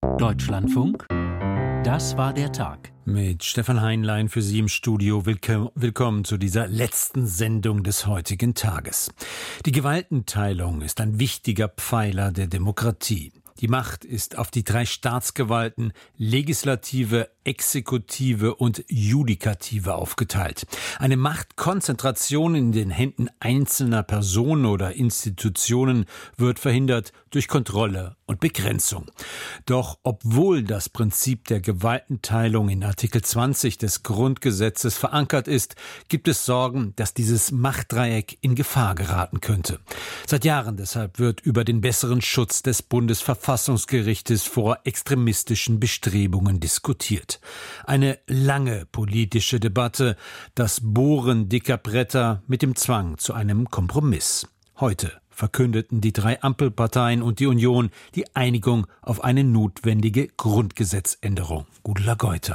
Deutschlandfunk, das war der Tag. Mit Stefan Heinlein für Sie im Studio. Willkommen zu dieser letzten Sendung des heutigen Tages. Die Gewaltenteilung ist ein wichtiger Pfeiler der Demokratie. Die Macht ist auf die 3 Staatsgewalten, Legislative, Exekutive und Judikative aufgeteilt. Eine Machtkonzentration in den Händen einzelner Personen oder Institutionen wird verhindert durch Kontrolle und Begrenzung. Doch obwohl das Prinzip der Gewaltenteilung in Artikel 20 des Grundgesetzes verankert ist, gibt es Sorgen, dass dieses Machtdreieck in Gefahr geraten könnte. Seit Jahren deshalb wird über den besseren Schutz des Bundesverfassungsgerichtes vor extremistischen Bestrebungen diskutiert. Eine lange politische Debatte, das Bohren dicker Bretter mit dem Zwang zu einem Kompromiss. Heute verkündeten die 3 Ampelparteien und die Union die Einigung auf eine notwendige Grundgesetzänderung. Gudula Geuter.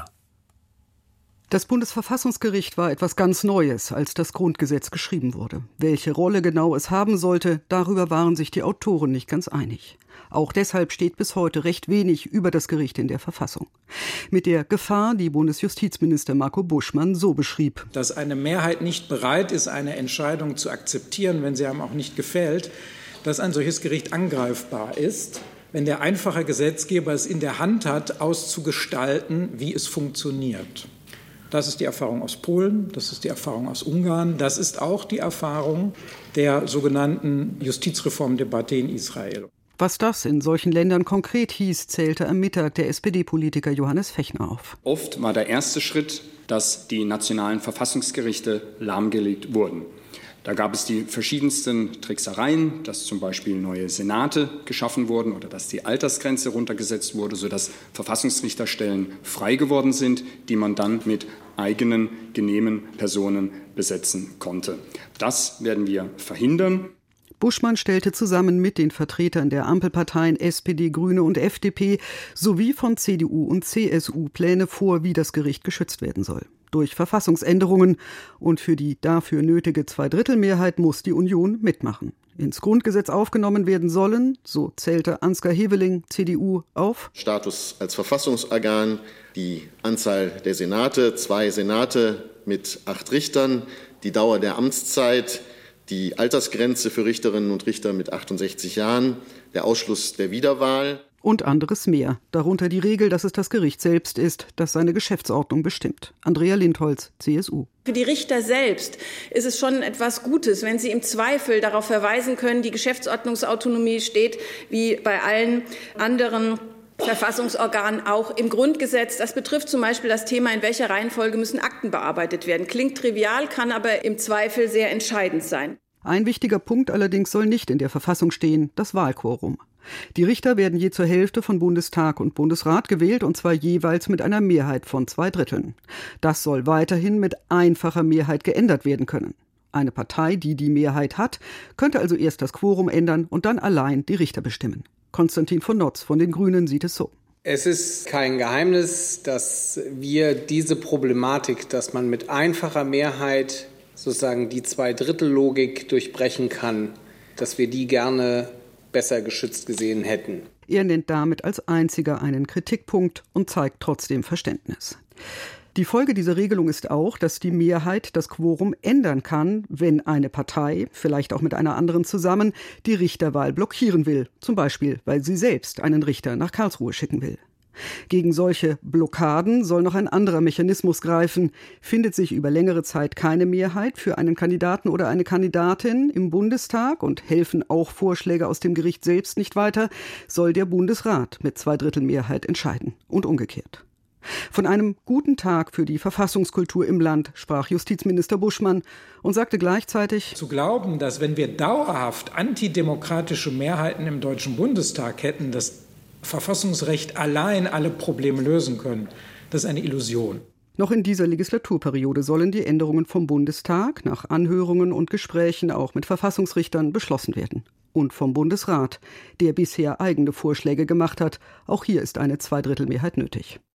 Das Bundesverfassungsgericht war etwas ganz Neues, als das Grundgesetz geschrieben wurde. Welche Rolle genau es haben sollte, darüber waren sich die Autoren nicht ganz einig. Auch deshalb steht bis heute recht wenig über das Gericht in der Verfassung. Mit der Gefahr, die Bundesjustizminister Marco Buschmann so beschrieb. Dass eine Mehrheit nicht bereit ist, eine Entscheidung zu akzeptieren, wenn sie einem auch nicht gefällt, dass ein solches Gericht angreifbar ist, wenn der einfache Gesetzgeber es in der Hand hat, auszugestalten, wie es funktioniert. Das ist die Erfahrung aus Polen, das ist die Erfahrung aus Ungarn, das ist auch die Erfahrung der sogenannten Justizreformdebatte in Israel. Was das in solchen Ländern konkret hieß, zählte am Mittag der SPD-Politiker Johannes Fechner auf. Oft war der erste Schritt, dass die nationalen Verfassungsgerichte lahmgelegt wurden. Da gab es die verschiedensten Tricksereien, dass zum Beispiel neue Senate geschaffen wurden oder dass die Altersgrenze runtergesetzt wurde, sodass Verfassungsrichterstellen frei geworden sind, die man dann mit eigenen, genehmen Personen besetzen konnte. Das werden wir verhindern. Buschmann stellte zusammen mit den Vertretern der Ampelparteien SPD, Grüne und FDP sowie von CDU und CSU Pläne vor, wie das Gericht geschützt werden soll. Durch Verfassungsänderungen und für die dafür nötige Zweidrittelmehrheit muss die Union mitmachen. Ins Grundgesetz aufgenommen werden sollen, so zählte Ansgar Heveling, CDU, auf Status als Verfassungsorgan, die Anzahl der Senate, 2 Senate mit 8 Richtern, die Dauer der Amtszeit, die Altersgrenze für Richterinnen und Richter mit 68 Jahren, der Ausschluss der Wiederwahl. Und anderes mehr. Darunter die Regel, dass es das Gericht selbst ist, das seine Geschäftsordnung bestimmt. Andrea Lindholz, CSU. Für die Richter selbst ist es schon etwas Gutes, wenn sie im Zweifel darauf verweisen können, die Geschäftsordnungsautonomie steht wie bei allen anderen Verfassungsorganen auch im Grundgesetz. Das betrifft zum Beispiel das Thema, in welcher Reihenfolge müssen Akten bearbeitet werden. Klingt trivial, kann aber im Zweifel sehr entscheidend sein. Ein wichtiger Punkt allerdings soll nicht in der Verfassung stehen, das Wahlquorum. Die Richter werden je zur Hälfte von Bundestag und Bundesrat gewählt, und zwar jeweils mit einer Mehrheit von 2/3. Das soll weiterhin mit einfacher Mehrheit geändert werden können. Eine Partei, die die Mehrheit hat, könnte also erst das Quorum ändern und dann allein die Richter bestimmen. Konstantin von Notz von den Grünen sieht es so. Es ist kein Geheimnis, dass wir diese Problematik, dass man mit einfacher Mehrheit sozusagen die Zweidrittellogik durchbrechen kann, dass wir die gerne besser geschützt gesehen hätten. Er nennt damit als einziger einen Kritikpunkt und zeigt trotzdem Verständnis. Die Folge dieser Regelung ist auch, dass die Mehrheit das Quorum ändern kann, wenn eine Partei, vielleicht auch mit einer anderen zusammen, die Richterwahl blockieren will. Zum Beispiel, weil sie selbst einen Richter nach Karlsruhe schicken will. Gegen solche Blockaden soll noch ein anderer Mechanismus greifen. Findet sich über längere Zeit keine Mehrheit für einen Kandidaten oder eine Kandidatin im Bundestag und helfen auch Vorschläge aus dem Gericht selbst nicht weiter, soll der Bundesrat mit Zweidrittelmehrheit entscheiden und umgekehrt. Von einem guten Tag für die Verfassungskultur im Land sprach Justizminister Buschmann und sagte gleichzeitig: Zu glauben, dass wenn wir dauerhaft antidemokratische Mehrheiten im Deutschen Bundestag hätten, das Verfassungsrecht allein alle Probleme lösen können, das ist eine Illusion. Noch in dieser Legislaturperiode sollen die Änderungen vom Bundestag nach Anhörungen und Gesprächen auch mit Verfassungsrichtern beschlossen werden. Und vom Bundesrat, der bisher eigene Vorschläge gemacht hat. Auch hier ist eine Zweidrittelmehrheit nötig.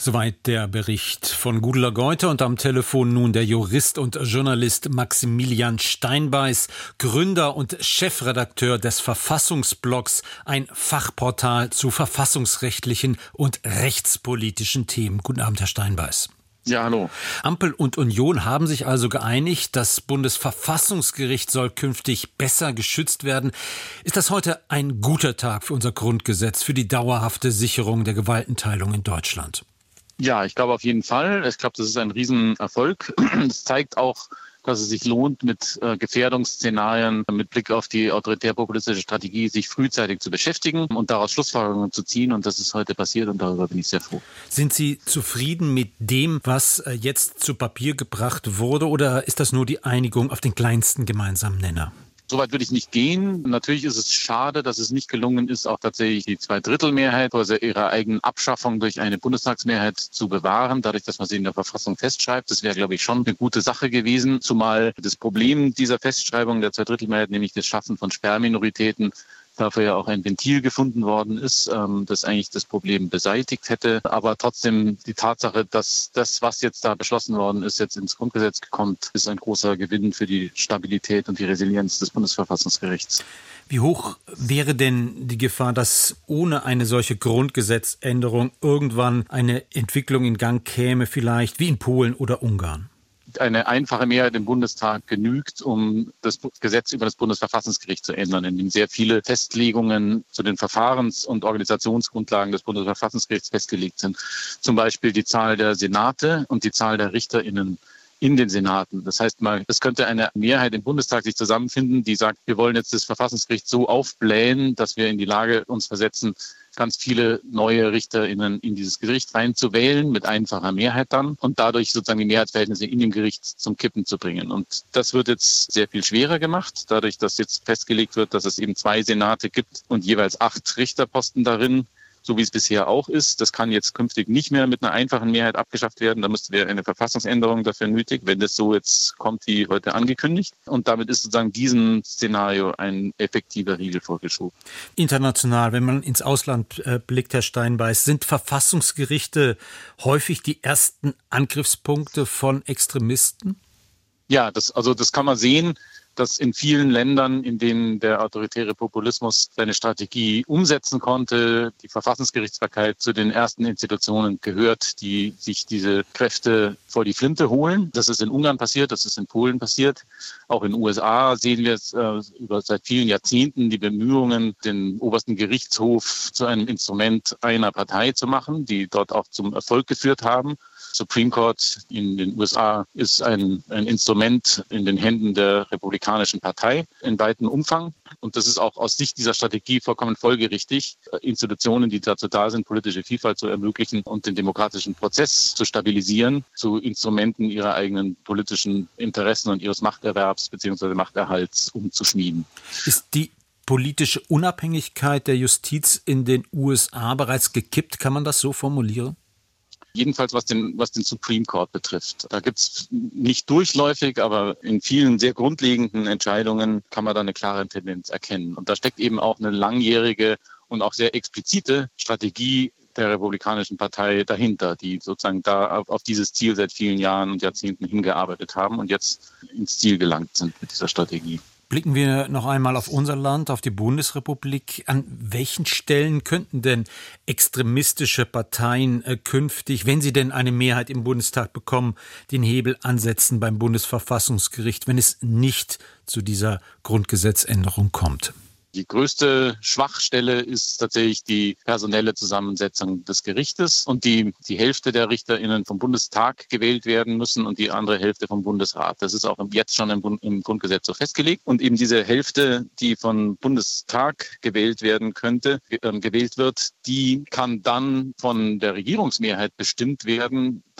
Soweit der Bericht von Gudula Geuter und am Telefon nun der Jurist und Journalist Maximilian Steinbeiß, Gründer und Chefredakteur des Verfassungsblogs, ein Fachportal zu verfassungsrechtlichen und rechtspolitischen Themen. Guten Abend, Herr Steinbeiß. Ja, hallo. Ampel und Union haben sich also geeinigt, das Bundesverfassungsgericht soll künftig besser geschützt werden. Ist das heute ein guter Tag für unser Grundgesetz, für die dauerhafte Sicherung der Gewaltenteilung in Deutschland? Ja, ich glaube auf jeden Fall. Ich glaube, das ist ein Riesenerfolg. Es zeigt auch, dass es sich lohnt, mit Gefährdungsszenarien mit Blick auf die autoritär-populistische Strategie sich frühzeitig zu beschäftigen und daraus Schlussfolgerungen zu ziehen. Und das ist heute passiert und darüber bin ich sehr froh. Sind Sie zufrieden mit dem, was jetzt zu Papier gebracht wurde, oder ist das nur die Einigung auf den kleinsten gemeinsamen Nenner? Soweit würde ich nicht gehen. Natürlich ist es schade, dass es nicht gelungen ist, auch tatsächlich die Zweidrittelmehrheit, also ihre eigene Abschaffung durch eine Bundestagsmehrheit zu bewahren, dadurch, dass man sie in der Verfassung festschreibt. Das wäre, glaube ich, schon eine gute Sache gewesen, zumal das Problem dieser Festschreibung der Zweidrittelmehrheit, nämlich das Schaffen von Sperrminoritäten, dafür ja auch ein Ventil gefunden worden ist, das eigentlich das Problem beseitigt hätte. Aber trotzdem die Tatsache, dass das, was jetzt da beschlossen worden ist, jetzt ins Grundgesetz kommt, ist ein großer Gewinn für die Stabilität und die Resilienz des Bundesverfassungsgerichts. Wie hoch wäre denn die Gefahr, dass ohne eine solche Grundgesetzänderung irgendwann eine Entwicklung in Gang käme, vielleicht wie in Polen oder Ungarn? Eine einfache Mehrheit im Bundestag genügt, um das Gesetz über das Bundesverfassungsgericht zu ändern, in dem sehr viele Festlegungen zu den Verfahrens- und Organisationsgrundlagen des Bundesverfassungsgerichts festgelegt sind. Zum Beispiel die Zahl der Senate und die Zahl der RichterInnen in den Senaten. Das heißt mal, es könnte eine Mehrheit im Bundestag sich zusammenfinden, die sagt, wir wollen jetzt das Verfassungsgericht so aufblähen, dass wir in die Lage uns versetzen, ganz viele neue RichterInnen in dieses Gericht reinzuwählen, mit einfacher Mehrheit dann und dadurch sozusagen die Mehrheitsverhältnisse in dem Gericht zum Kippen zu bringen. Und das wird jetzt sehr viel schwerer gemacht, dadurch, dass jetzt festgelegt wird, dass es eben 2 Senate gibt und jeweils 8 Richterposten darin, so wie es bisher auch ist. Das kann jetzt künftig nicht mehr mit einer einfachen Mehrheit abgeschafft werden. Da wäre eine Verfassungsänderung dafür nötig, wenn das so jetzt kommt, wie heute angekündigt. Und damit ist sozusagen diesem Szenario ein effektiver Riegel vorgeschoben. International, wenn man ins Ausland blickt, Herr Steinbeiß, sind Verfassungsgerichte häufig die ersten Angriffspunkte von Extremisten? Ja, das kann man sehen, dass in vielen Ländern, in denen der autoritäre Populismus seine Strategie umsetzen konnte, die Verfassungsgerichtsbarkeit zu den ersten Institutionen gehört, die sich diese Kräfte vor die Flinte holen. Das ist in Ungarn passiert, das ist in Polen passiert. Auch in den USA sehen wir es seit vielen Jahrzehnten die Bemühungen, den obersten Gerichtshof zu einem Instrument einer Partei zu machen, die dort auch zum Erfolg geführt haben. Supreme Court in den USA ist ein Instrument in den Händen der Republikanischen Partei in weitem Umfang. Und das ist auch aus Sicht dieser Strategie vollkommen folgerichtig, Institutionen, die dazu da sind, politische Vielfalt zu ermöglichen und den demokratischen Prozess zu stabilisieren, zu Instrumenten ihrer eigenen politischen Interessen und ihres Machterwerbs bzw. Machterhalts umzuschmieden. Ist die politische Unabhängigkeit der Justiz in den USA bereits gekippt? Kann man das so formulieren? Jedenfalls was den Supreme Court betrifft. Da gibt es nicht durchläufig, aber in vielen sehr grundlegenden Entscheidungen kann man da eine klare Tendenz erkennen. Und da steckt eben auch eine langjährige und auch sehr explizite Strategie der Republikanischen Partei dahinter, die sozusagen da auf dieses Ziel seit vielen Jahren und Jahrzehnten hingearbeitet haben und jetzt ins Ziel gelangt sind mit dieser Strategie. Blicken wir noch einmal auf unser Land, auf die Bundesrepublik. An welchen Stellen könnten denn extremistische Parteien künftig, wenn sie denn eine Mehrheit im Bundestag bekommen, den Hebel ansetzen beim Bundesverfassungsgericht, wenn es nicht zu dieser Grundgesetzänderung kommt? Die größte Schwachstelle ist tatsächlich die personelle Zusammensetzung des Gerichtes und die Hälfte der RichterInnen vom Bundestag gewählt werden müssen und die andere Hälfte vom Bundesrat. Das ist auch jetzt schon im Grundgesetz so festgelegt. Und eben diese Hälfte, die vom Bundestag gewählt werden gewählt wird, die kann dann von der Regierungsmehrheit bestimmt werden,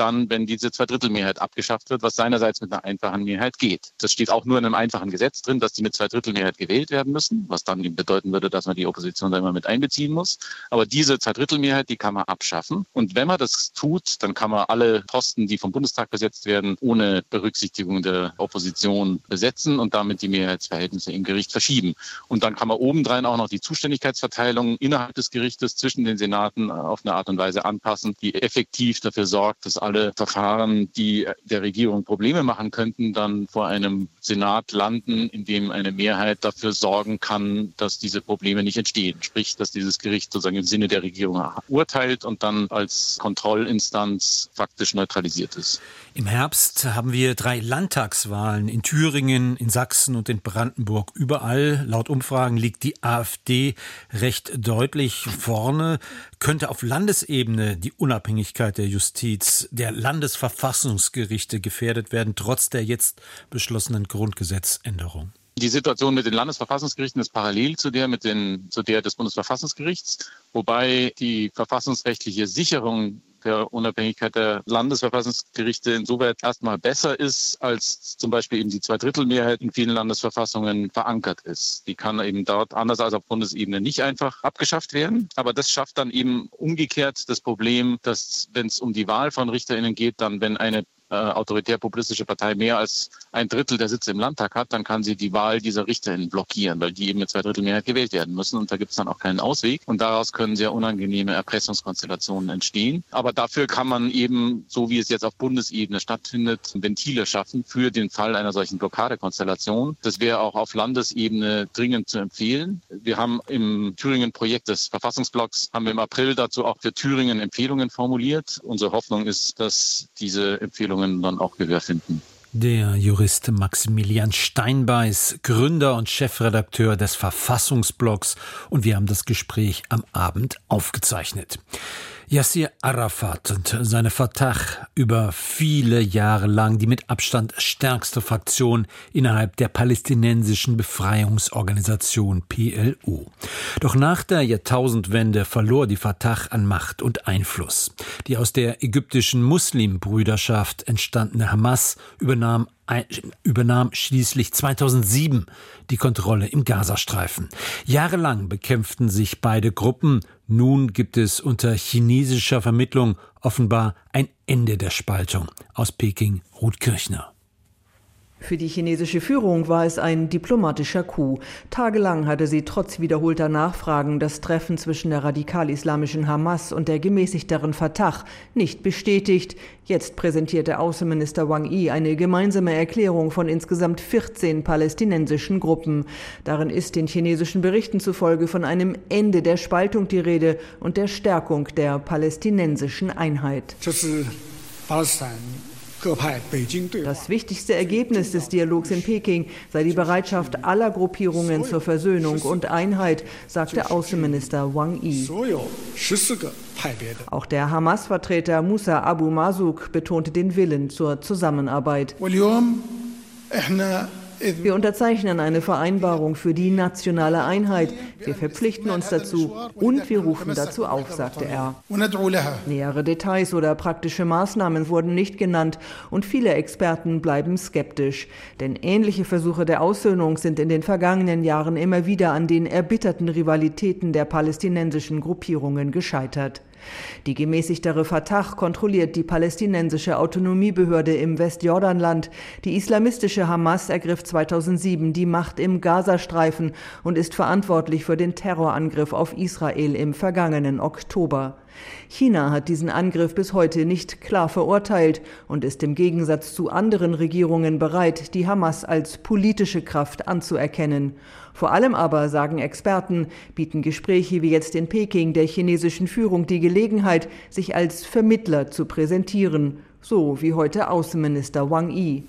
dann, wenn diese Zweidrittelmehrheit abgeschafft wird, was seinerseits mit einer einfachen Mehrheit geht. Das steht auch nur in einem einfachen Gesetz drin, dass die mit Zweidrittelmehrheit gewählt werden müssen, was dann eben bedeuten würde, dass man die Opposition da immer mit einbeziehen muss. Aber diese Zweidrittelmehrheit, die kann man abschaffen. Und wenn man das tut, dann kann man alle Posten, die vom Bundestag besetzt werden, ohne Berücksichtigung der Opposition besetzen und damit die Mehrheitsverhältnisse im Gericht verschieben. Und dann kann man obendrein auch noch die Zuständigkeitsverteilung innerhalb des Gerichtes zwischen den Senaten auf eine Art und Weise anpassen, die effektiv dafür sorgt, dass alle Verfahren, die der Regierung Probleme machen könnten, dann vor einem Senat landen, in dem eine Mehrheit dafür sorgen kann, dass diese Probleme nicht entstehen. Sprich, dass dieses Gericht sozusagen im Sinne der Regierung urteilt und dann als Kontrollinstanz faktisch neutralisiert ist. Im Herbst haben wir 3 Landtagswahlen in Thüringen, in Sachsen und in Brandenburg. Überall, laut Umfragen, liegt die AfD recht deutlich vorne. Könnte auf Landesebene die Unabhängigkeit der Justiz, der Landesverfassungsgerichte gefährdet werden, trotz der jetzt beschlossenen Grundgesetzänderung? Die Situation mit den Landesverfassungsgerichten ist parallel zu der des Bundesverfassungsgerichts, wobei die verfassungsrechtliche Sicherung der Unabhängigkeit der Landesverfassungsgerichte insoweit erstmal besser ist, als zum Beispiel eben die Zweidrittelmehrheit in vielen Landesverfassungen verankert ist. Die kann eben dort, anders als auf Bundesebene, nicht einfach abgeschafft werden. Aber das schafft dann eben umgekehrt das Problem, dass, wenn es um die Wahl von RichterInnen geht, dann, wenn eine autoritär-populistische Partei mehr als 1/3 der Sitze im Landtag hat, dann kann sie die Wahl dieser RichterInnen blockieren, weil die eben mit 2/3 Mehrheit gewählt werden müssen. Und da gibt es dann auch keinen Ausweg. Und daraus können sehr unangenehme Erpressungskonstellationen entstehen. Aber dafür kann man eben, so wie es jetzt auf Bundesebene stattfindet, Ventile schaffen für den Fall einer solchen Blockadekonstellation. Das wäre auch auf Landesebene dringend zu empfehlen. Wir haben im Thüringen-Projekt des Verfassungsblocks, haben wir im April dazu auch für Thüringen Empfehlungen formuliert. Unsere Hoffnung ist, dass diese Empfehlungen dann auch Gehör finden. Der Jurist Maximilian Steinbeiß, Gründer und Chefredakteur des Verfassungsblocks, und wir haben das Gespräch am Abend aufgezeichnet. Yassir Arafat und seine Fatah, über viele Jahre lang die mit Abstand stärkste Fraktion innerhalb der palästinensischen Befreiungsorganisation PLO. Doch nach der Jahrtausendwende verlor die Fatah an Macht und Einfluss. Die aus der ägyptischen Muslimbrüderschaft entstandene Hamas übernahm schließlich 2007 die Kontrolle im Gazastreifen. Jahrelang bekämpften sich beide Gruppen. Nun gibt es unter chinesischer Vermittlung offenbar ein Ende der Spaltung. Aus Peking, Ruth Kirchner. Für die chinesische Führung war es ein diplomatischer Coup. Tagelang hatte sie trotz wiederholter Nachfragen das Treffen zwischen der radikal-islamischen Hamas und der gemäßigteren Fatah nicht bestätigt. Jetzt präsentierte Außenminister Wang Yi eine gemeinsame Erklärung von insgesamt 14 palästinensischen Gruppen. Darin ist den chinesischen Berichten zufolge von einem Ende der Spaltung die Rede und der Stärkung der palästinensischen Einheit. Das wichtigste Ergebnis des Dialogs in Peking sei die Bereitschaft aller Gruppierungen zur Versöhnung und Einheit, sagte Außenminister Wang Yi. Auch der Hamas-Vertreter Musa Abu Mazouk betonte den Willen zur Zusammenarbeit. Wir unterzeichnen eine Vereinbarung für die nationale Einheit. Wir verpflichten uns dazu und wir rufen dazu auf, sagte er. Nähere Details oder praktische Maßnahmen wurden nicht genannt und viele Experten bleiben skeptisch. Denn ähnliche Versuche der Aussöhnung sind in den vergangenen Jahren immer wieder an den erbitterten Rivalitäten der palästinensischen Gruppierungen gescheitert. Die gemäßigtere Fatah kontrolliert die palästinensische Autonomiebehörde im Westjordanland. Die islamistische Hamas ergriff 2007 die Macht im Gazastreifen und ist verantwortlich für den Terrorangriff auf Israel im vergangenen Oktober. China hat diesen Angriff bis heute nicht klar verurteilt und ist im Gegensatz zu anderen Regierungen bereit, die Hamas als politische Kraft anzuerkennen. Vor allem aber, sagen Experten, bieten Gespräche wie jetzt in Peking der chinesischen Führung die Gelegenheit, sich als Vermittler zu präsentieren, so wie heute Außenminister Wang Yi.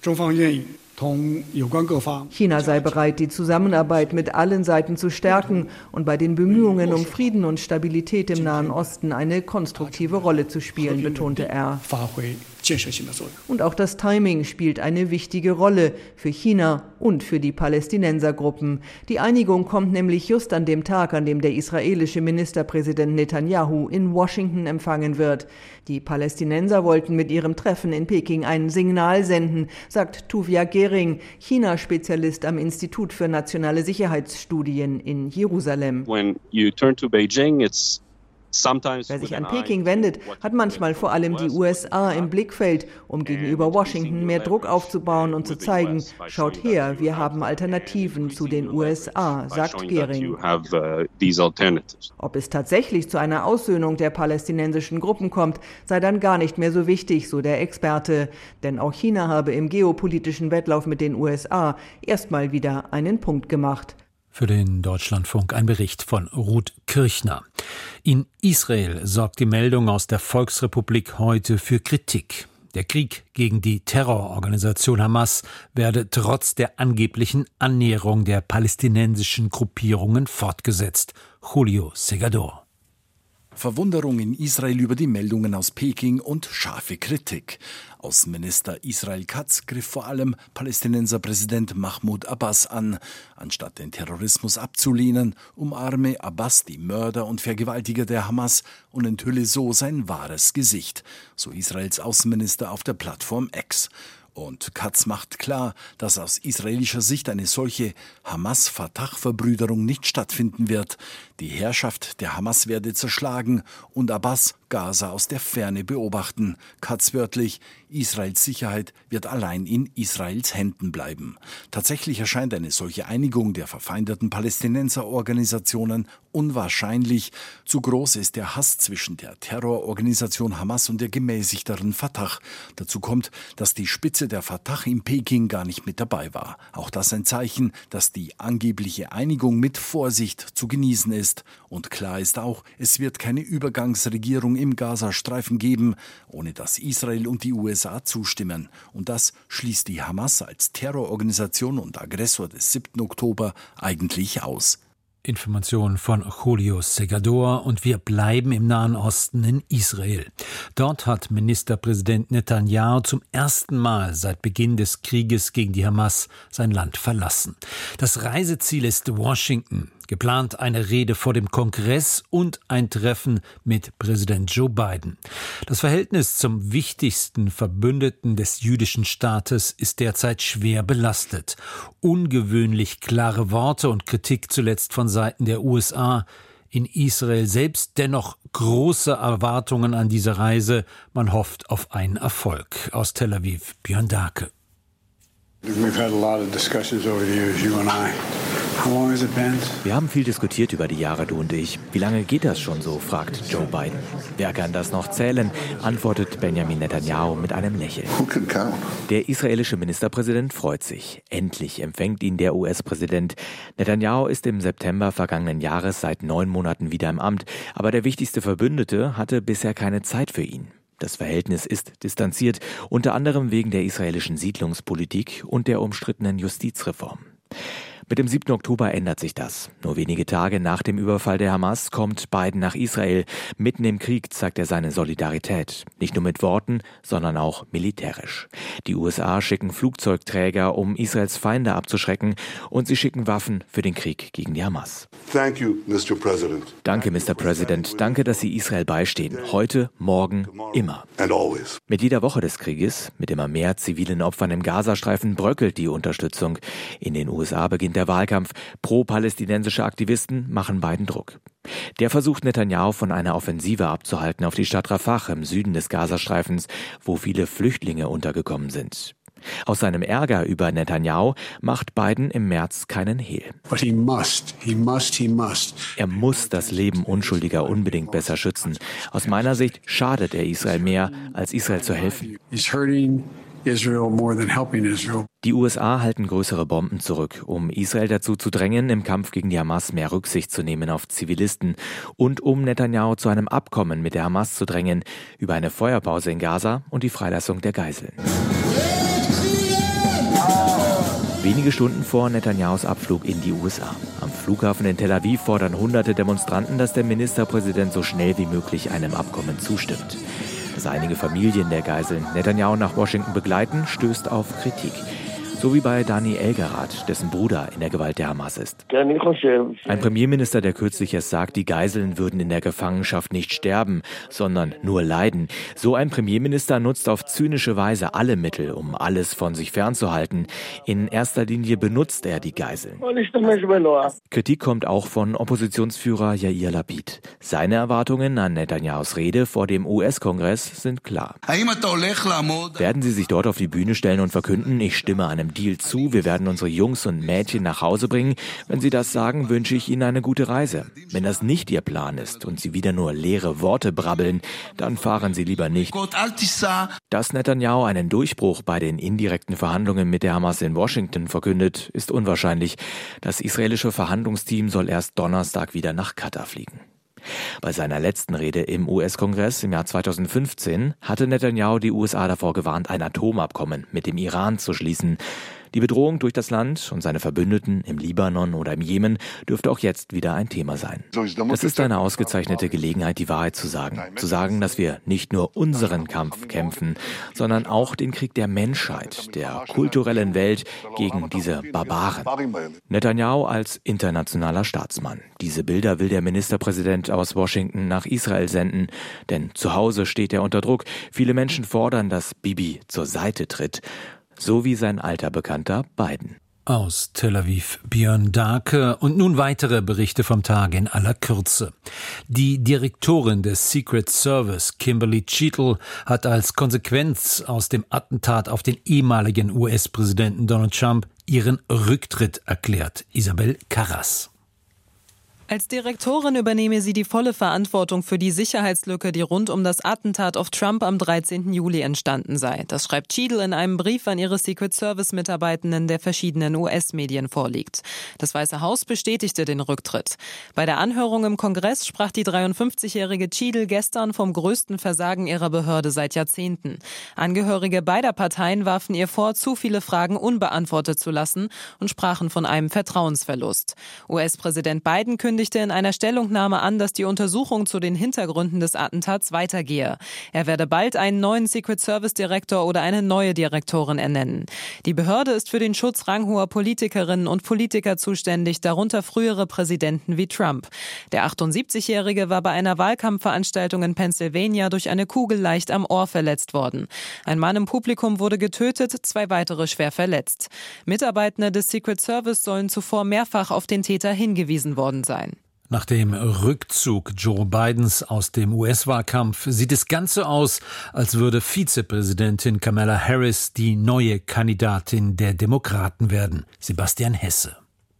China sei bereit, die Zusammenarbeit mit allen Seiten zu stärken und bei den Bemühungen um Frieden und Stabilität im Nahen Osten eine konstruktive Rolle zu spielen, betonte er. Und auch das Timing spielt eine wichtige Rolle für China und für die Palästinensergruppen. Die Einigung kommt nämlich just an dem Tag, an dem der israelische Ministerpräsident Netanyahu in Washington empfangen wird. Die Palästinenser wollten mit ihrem Treffen in Peking ein Signal senden, sagt Tuvia Gehring, China-Spezialist am Institut für nationale Sicherheitsstudien in Jerusalem. When you turn to Beijing, Wer sich an Peking wendet, hat manchmal vor allem die USA im Blickfeld, um gegenüber Washington mehr Druck aufzubauen und zu zeigen, schaut her, wir haben Alternativen zu den USA, sagt Gehring. Ob es tatsächlich zu einer Aussöhnung der palästinensischen Gruppen kommt, sei dann gar nicht mehr so wichtig, so der Experte. Denn auch China habe im geopolitischen Wettlauf mit den USA erstmal wieder einen Punkt gemacht. Für den Deutschlandfunk ein Bericht von Ruth Kirchner. In Israel sorgt die Meldung aus der Volksrepublik heute für Kritik. Der Krieg gegen die Terrororganisation Hamas werde trotz der angeblichen Annäherung der palästinensischen Gruppierungen fortgesetzt. Julio Segador. Verwunderung in Israel über die Meldungen aus Peking und scharfe Kritik. Außenminister Israel Katz griff vor allem Palästinenser Präsident Mahmoud Abbas an. Anstatt den Terrorismus abzulehnen, umarme Abbas die Mörder und Vergewaltiger der Hamas und enthülle so sein wahres Gesicht, so Israels Außenminister auf der Plattform X. Und Katz macht klar, dass aus israelischer Sicht eine solche Hamas-Fatah-Verbrüderung nicht stattfinden wird. Die Herrschaft der Hamas werde zerschlagen und Abbas Gaza aus der Ferne beobachten. Katz wörtlich, Israels Sicherheit wird allein in Israels Händen bleiben. Tatsächlich erscheint eine solche Einigung der verfeindeten Palästinenserorganisationen unwahrscheinlich. Zu groß ist der Hass zwischen der Terrororganisation Hamas und der gemäßigteren Fatah. Dazu kommt, dass die Spitze der Fatah in Peking gar nicht mit dabei war. Auch das ein Zeichen, dass die angebliche Einigung mit Vorsicht zu genießen ist. Und klar ist auch, es wird keine Übergangsregierung im Gazastreifen geben, ohne dass Israel und die USA zustimmen. Und das schließt die Hamas als Terrororganisation und Aggressor des 7. Oktober eigentlich aus. Informationen von Julio Segador und wir bleiben im Nahen Osten in Israel. Dort hat Ministerpräsident Netanyahu zum ersten Mal seit Beginn des Krieges gegen die Hamas sein Land verlassen. Das Reiseziel ist Washington. Geplant eine Rede vor dem Kongress und ein Treffen mit Präsident Joe Biden. Das Verhältnis zum wichtigsten Verbündeten des jüdischen Staates ist derzeit schwer belastet. Ungewöhnlich klare Worte und Kritik zuletzt von Seiten der USA. In Israel selbst dennoch große Erwartungen an diese Reise. Man hofft auf einen Erfolg. Aus Tel Aviv, Björn Dahlke. Wir haben viel diskutiert über die Jahre, du und ich. Wie lange geht das schon so, fragt Joe Biden. Wer kann das noch zählen, antwortet Benjamin Netanyahu mit einem Lächeln. Der israelische Ministerpräsident freut sich. Endlich empfängt ihn der US-Präsident. Netanyahu ist im September vergangenen Jahres seit 9 Monaten wieder im Amt, aber der wichtigste Verbündete hatte bisher keine Zeit für ihn. Das Verhältnis ist distanziert, unter anderem wegen der israelischen Siedlungspolitik und der umstrittenen Justizreform. Mit dem 7. Oktober ändert sich das. Nur wenige Tage nach dem Überfall der Hamas kommt Biden nach Israel. Mitten im Krieg zeigt er seine Solidarität. Nicht nur mit Worten, sondern auch militärisch. Die USA schicken Flugzeugträger, um Israels Feinde abzuschrecken, und sie schicken Waffen für den Krieg gegen die Hamas. Thank you, Mr. President. Danke, Mr. President. Danke, dass Sie Israel beistehen. Heute, morgen, immer. And always. Mit jeder Woche des Krieges, mit immer mehr zivilen Opfern im Gazastreifen, bröckelt die Unterstützung. In den USA beginnt der Wahlkampf. Pro-palästinensische Aktivisten machen Biden Druck. Der versucht Netanyahu von einer Offensive abzuhalten auf die Stadt Rafah im Süden des Gazastreifens, wo viele Flüchtlinge untergekommen sind. Aus seinem Ärger über Netanyahu macht Biden im März keinen Hehl. Er muss das Leben Unschuldiger unbedingt besser schützen. Aus meiner Sicht schadet er Israel mehr, als Israel zu helfen. Die USA halten größere Bomben zurück, um Israel dazu zu drängen, im Kampf gegen die Hamas mehr Rücksicht zu nehmen auf Zivilisten und um Netanyahu zu einem Abkommen mit der Hamas zu drängen über eine Feuerpause in Gaza und die Freilassung der Geiseln. Wenige Stunden vor Netanyahus Abflug in die USA. Am Flughafen in Tel Aviv fordern hunderte Demonstranten, dass der Ministerpräsident so schnell wie möglich einem Abkommen zustimmt. Dass einige Familien der Geiseln Netanyahu nach Washington begleiten, stößt auf Kritik. So wie bei Dani Elgarat, dessen Bruder in der Gewalt der Hamas ist. Ein Premierminister, der kürzlich erst sagt, die Geiseln würden in der Gefangenschaft nicht sterben, sondern nur leiden. So ein Premierminister nutzt auf zynische Weise alle Mittel, um alles von sich fernzuhalten. In erster Linie benutzt er die Geiseln. Kritik kommt auch von Oppositionsführer Yair Lapid. Seine Erwartungen an Netanyahus Rede vor dem US-Kongress sind klar. Werden Sie sich dort auf die Bühne stellen und verkünden, ich stimme einem Deal zu, wir werden unsere Jungs und Mädchen nach Hause bringen? Wenn Sie das sagen, wünsche ich Ihnen eine gute Reise. Wenn das nicht Ihr Plan ist und Sie wieder nur leere Worte brabbeln, dann fahren Sie lieber nicht. Dass Netanyahu einen Durchbruch bei den indirekten Verhandlungen mit der Hamas in Washington verkündet, ist unwahrscheinlich. Das israelische Verhandlungsteam soll erst Donnerstag wieder nach Katar fliegen. Bei seiner letzten Rede im US-Kongress im Jahr 2015 hatte Netanyahu die USA davor gewarnt, ein Atomabkommen mit dem Iran zu schließen. Die Bedrohung durch das Land und seine Verbündeten im Libanon oder im Jemen dürfte auch jetzt wieder ein Thema sein. Das ist eine ausgezeichnete Gelegenheit, die Wahrheit zu sagen. Zu sagen, dass wir nicht nur unseren Kampf kämpfen, sondern auch den Krieg der Menschheit, der kulturellen Welt gegen diese Barbaren. Netanyahu als internationaler Staatsmann. Diese Bilder will der Ministerpräsident aus Washington nach Israel senden. Denn zu Hause steht er unter Druck. Viele Menschen fordern, dass Bibi zur Seite tritt. So wie sein alter Bekannter Biden. Aus Tel Aviv Björn Dahlke und nun weitere Berichte vom Tag in aller Kürze. Die Direktorin des Secret Service, Kimberly Cheatle, hat als Konsequenz aus dem Attentat auf den ehemaligen US-Präsidenten Donald Trump ihren Rücktritt erklärt. Isabel Karras. Als Direktorin übernehme sie die volle Verantwortung für die Sicherheitslücke, die rund um das Attentat auf Trump am 13. Juli entstanden sei. Das schreibt Cheatle in einem Brief an ihre Secret Service-Mitarbeitenden, der verschiedenen US-Medien vorliegt. Das Weiße Haus bestätigte den Rücktritt. Bei der Anhörung im Kongress sprach die 53-jährige Cheatle gestern vom größten Versagen ihrer Behörde seit Jahrzehnten. Angehörige beider Parteien warfen ihr vor, zu viele Fragen unbeantwortet zu lassen und sprachen von einem Vertrauensverlust. US-Präsident Biden kündigte in einer Stellungnahme an, dass die Untersuchung zu den Hintergründen des Attentats weitergehe. Er werde bald einen neuen Secret Service Direktor oder eine neue Direktorin ernennen. Die Behörde ist für den Schutz ranghoher Politikerinnen und Politiker zuständig, darunter frühere Präsidenten wie Trump. Der 78-Jährige war bei einer Wahlkampfveranstaltung in Pennsylvania durch eine Kugel leicht am Ohr verletzt worden. Ein Mann im Publikum wurde getötet, 2 weitere schwer verletzt. Mitarbeitende des Secret Service sollen zuvor mehrfach auf den Täter hingewiesen worden sein. Nach dem Rückzug Joe Bidens aus dem US-Wahlkampf sieht es ganz so aus, als würde Vizepräsidentin Kamala Harris die neue Kandidatin der Demokraten werden. Sebastian Hesse.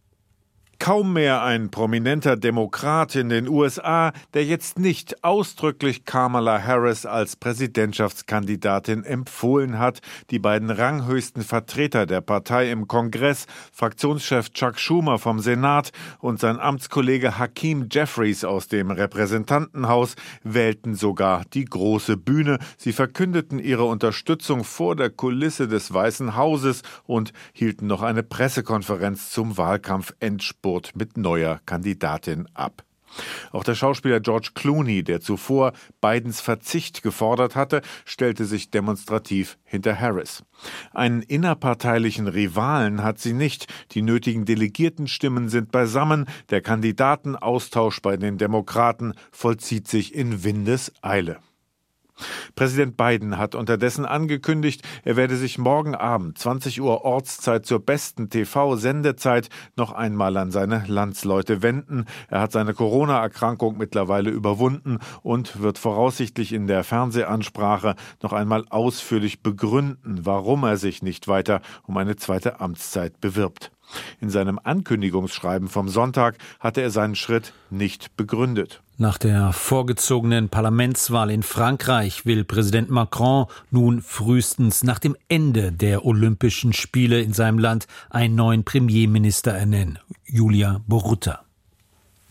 Kaum mehr ein prominenter Demokrat in den USA, der jetzt nicht ausdrücklich Kamala Harris als Präsidentschaftskandidatin empfohlen hat. Die beiden ranghöchsten Vertreter der Partei im Kongress, Fraktionschef Chuck Schumer vom Senat und sein Amtskollege Hakeem Jeffries aus dem Repräsentantenhaus, wählten sogar die große Bühne. Sie verkündeten ihre Unterstützung vor der Kulisse des Weißen Hauses und hielten noch eine Pressekonferenz zum Wahlkampfendspurt mit neuer Kandidatin ab. Auch der Schauspieler George Clooney, der zuvor Bidens Verzicht gefordert hatte, stellte sich demonstrativ hinter Harris. Einen innerparteilichen Rivalen hat sie nicht. Die nötigen Delegiertenstimmen sind beisammen. Der Kandidatenaustausch bei den Demokraten vollzieht sich in Windeseile. Präsident Biden hat unterdessen angekündigt, er werde sich morgen Abend 20 Uhr Ortszeit zur besten TV-Sendezeit noch einmal an seine Landsleute wenden. Er hat seine Corona-Erkrankung mittlerweile überwunden und wird voraussichtlich in der Fernsehansprache noch einmal ausführlich begründen, warum er sich nicht weiter um eine zweite Amtszeit bewirbt. In seinem Ankündigungsschreiben vom Sonntag hatte er seinen Schritt nicht begründet. Nach der vorgezogenen Parlamentswahl in Frankreich will Präsident Macron nun frühestens nach dem Ende der Olympischen Spiele in seinem Land einen neuen Premierminister ernennen, Julia Borutta.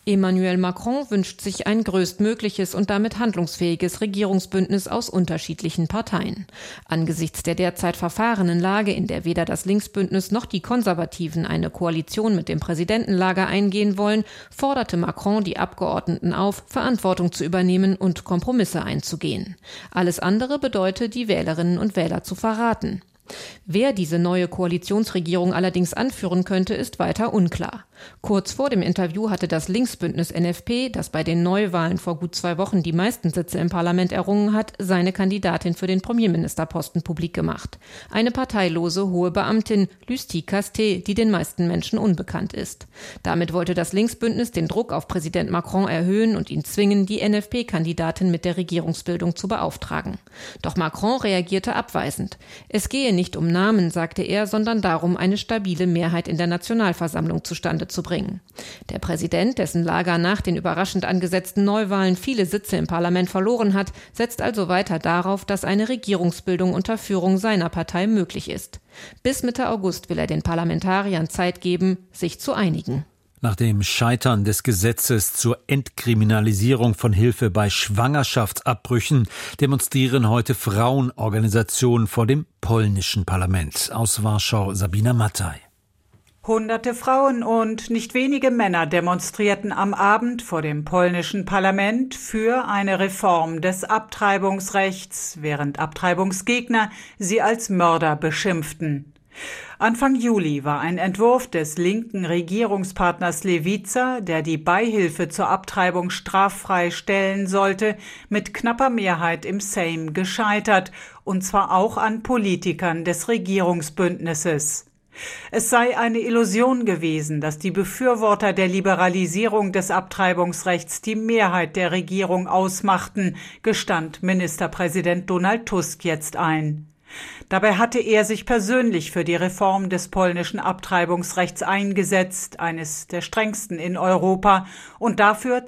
Emmanuel Macron wünscht sich ein größtmögliches und damit handlungsfähiges Regierungsbündnis aus unterschiedlichen Parteien. Angesichts der derzeit verfahrenen Lage, in der weder das Linksbündnis noch die Konservativen eine Koalition mit dem Präsidentenlager eingehen wollen, forderte Macron die Abgeordneten auf, Verantwortung zu übernehmen und Kompromisse einzugehen. Alles andere bedeute, die Wählerinnen und Wähler zu verraten. Wer diese neue Koalitionsregierung allerdings anführen könnte, ist weiter unklar. Kurz vor dem Interview hatte das Linksbündnis NFP, das bei den Neuwahlen vor gut 2 Wochen die meisten Sitze im Parlament errungen hat, seine Kandidatin für den Premierministerposten publik gemacht. Eine parteilose hohe Beamtin, Lucie Castet, die den meisten Menschen unbekannt ist. Damit wollte das Linksbündnis den Druck auf Präsident Macron erhöhen und ihn zwingen, die NFP-Kandidatin mit der Regierungsbildung zu beauftragen. Doch Macron reagierte abweisend. Es gehe nicht um Namen, sagte er, sondern darum, eine stabile Mehrheit in der Nationalversammlung zustande zu bringen. Der Präsident, dessen Lager nach den überraschend angesetzten Neuwahlen viele Sitze im Parlament verloren hat, setzt also weiter darauf, dass eine Regierungsbildung unter Führung seiner Partei möglich ist. Bis Mitte August will er den Parlamentariern Zeit geben, sich zu einigen. Nach dem Scheitern des Gesetzes zur Entkriminalisierung von Hilfe bei Schwangerschaftsabbrüchen demonstrieren heute Frauenorganisationen vor dem polnischen Parlament. Aus Warschau Sabina Mattei. Hunderte Frauen und nicht wenige Männer demonstrierten am Abend vor dem polnischen Parlament für eine Reform des Abtreibungsrechts, während Abtreibungsgegner sie als Mörder beschimpften. Anfang Juli war ein Entwurf des linken Regierungspartners Lewica, der die Beihilfe zur Abtreibung straffrei stellen sollte, mit knapper Mehrheit im Sejm gescheitert, und zwar auch an Politikern des Regierungsbündnisses. Es sei eine Illusion gewesen, dass die Befürworter der Liberalisierung des Abtreibungsrechts die Mehrheit der Regierung ausmachten, gestand Ministerpräsident Donald Tusk jetzt ein. Dabei hatte er sich persönlich für die Reform des polnischen Abtreibungsrechts eingesetzt, eines der strengsten in Europa, und dafür